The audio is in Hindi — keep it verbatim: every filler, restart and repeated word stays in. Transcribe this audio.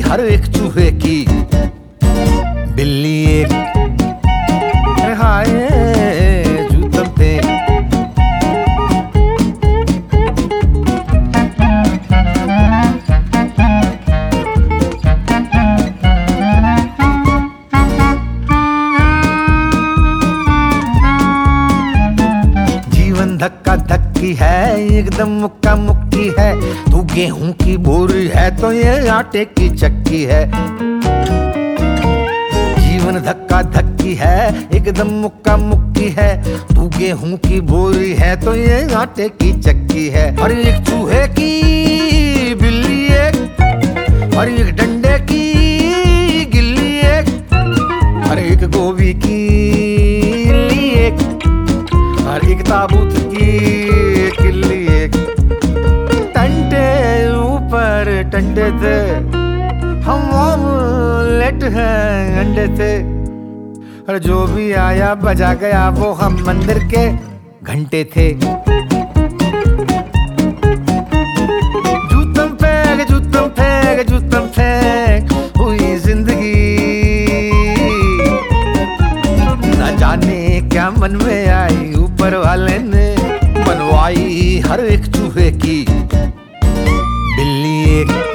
हर एक चूहे की, बिल्ली एक हाय जूतम थे। जीवन धक्का धक्की है, एकदम मुक्का मुक्की है। तू गेहूं की बोरी है तो ये आटे की चक्की है। जीवन धक्का धक्की है, एकदम मुक्का मुक्की है। तू गेहूं की बोरी है तो ये आटे की चक्की है। हर एक चूहे की बिल्ली एक, हर एक डंडे की गिल्ली एक, हर एक गोभी की इल्ली एक, हर एक ताबूत की किल्ली एक। टंटे ऊपर टंटे थे, हम ऑमलेट हैं अंडे थे। और जो भी आया बजा गया वो हम मंदिर के घंटे थे। जूतम फेंक जूतम फेंक जूतम फेंक हुई जिंदगी। न जाने क्या मन में आई, ऊपर वाले ने बनवाई हर एक चूहे की, बिल्ली एक